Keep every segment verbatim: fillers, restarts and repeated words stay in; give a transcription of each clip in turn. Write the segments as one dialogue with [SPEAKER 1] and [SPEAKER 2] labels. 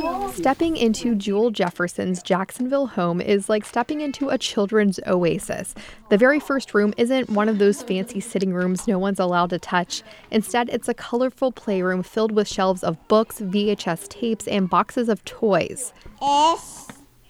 [SPEAKER 1] Stepping into Jewel Jefferson's Jacksonville home is like stepping into a children's oasis. The very first room isn't one of those fancy sitting rooms no one's allowed to touch. Instead, it's a colorful playroom filled with shelves of books, V H S tapes, and boxes of toys.
[SPEAKER 2] S.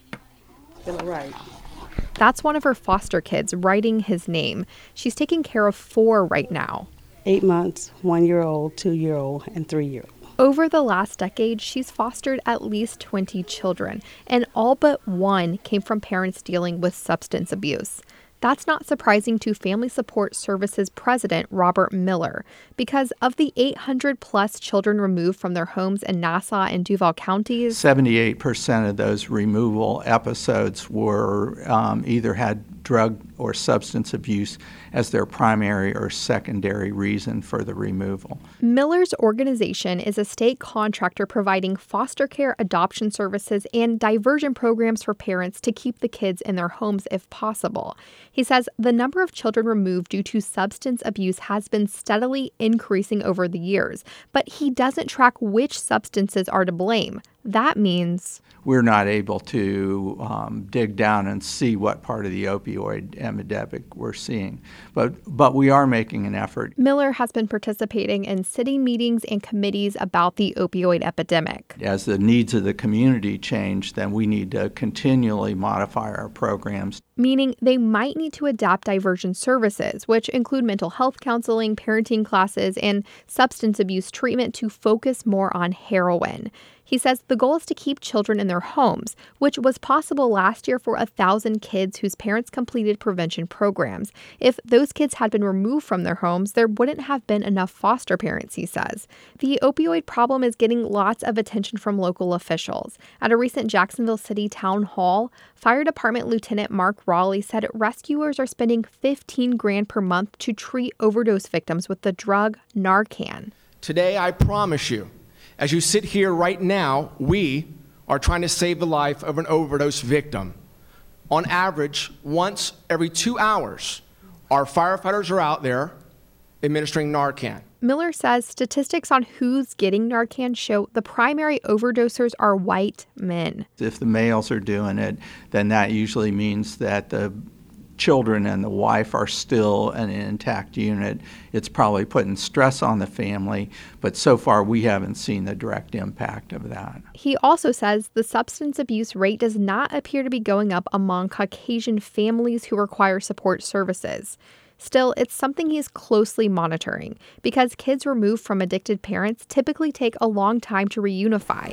[SPEAKER 2] Right.
[SPEAKER 1] That's one of her foster kids writing his name. She's taking care of four right now.
[SPEAKER 2] Eight months, one-year-old, two-year-old, and three-year-old.
[SPEAKER 1] Over the last decade, she's fostered at least twenty children, and all but one came from parents dealing with substance abuse. That's not surprising to Family Support Services President Robert Miller, because of the eight hundred plus children removed from their homes in Nassau and Duval counties,
[SPEAKER 3] seventy-eight percent of those removal episodes were um, either had drug or substance abuse as their primary or secondary reason for the removal.
[SPEAKER 1] Miller's organization is a state contractor providing foster care, adoption services, and diversion programs for parents to keep the kids in their homes if possible. He says the number of children removed due to substance abuse has been steadily increasing over the years, but he doesn't track which substances are to blame. That means
[SPEAKER 3] we're not able to um, dig down and see what part of the opioid epidemic we're seeing. But but we are making an effort.
[SPEAKER 1] Miller has been participating in city meetings and committees about the opioid epidemic.
[SPEAKER 3] As the needs of the community change, then we need to continually modify our programs.
[SPEAKER 1] Meaning they might need to adapt diversion services, which include mental health counseling, parenting classes, and substance abuse treatment to focus more on heroin. He says the goal is to keep children in their homes, which was possible last year for a thousand kids whose parents completed prevention programs. If those kids had been removed from their homes, there wouldn't have been enough foster parents, he says. The opioid problem is getting lots of attention from local officials. At a recent Jacksonville City town hall, Fire Department Lieutenant Mark Raleigh said rescuers are spending fifteen grand per month to treat overdose victims with the drug Narcan.
[SPEAKER 4] Today, I promise you, as you sit here right now, we are trying to save the life of an overdose victim. On average, once every two hours, our firefighters are out there administering Narcan.
[SPEAKER 1] Miller says statistics on who's getting Narcan show the primary overdosers are white men.
[SPEAKER 3] If the males are doing it, then that usually means that the children and the wife are still an intact unit. It's probably putting stress on the family, but so far we haven't seen the direct impact of that.
[SPEAKER 1] He also says the substance abuse rate does not appear to be going up among Caucasian families who require support services. Still, it's something he's closely monitoring because kids removed from addicted parents typically take a long time to reunify.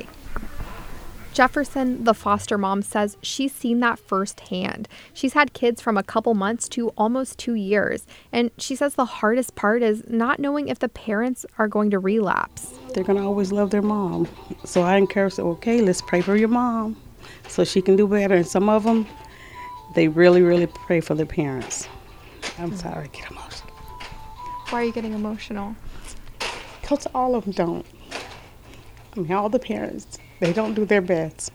[SPEAKER 1] Jefferson, the foster mom, says she's seen that firsthand. She's had kids from a couple months to almost two years. And she says the hardest part is not knowing if the parents are going to relapse.
[SPEAKER 2] They're going to always love their mom. So I encourage them, okay, let's pray for your mom so she can do better. And some of them, they really, really pray for their parents. I'm mm-hmm. sorry, I get emotional.
[SPEAKER 1] Why are you getting emotional?
[SPEAKER 2] Because all of them don't. I mean, all the parents, they don't do their best.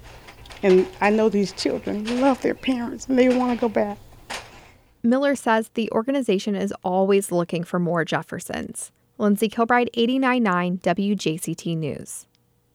[SPEAKER 2] And I know these children love their parents and they want to go back.
[SPEAKER 1] Miller says the organization is always looking for more Jeffersons. Lindsay Kilbride, eighty-nine point nine W J C T News.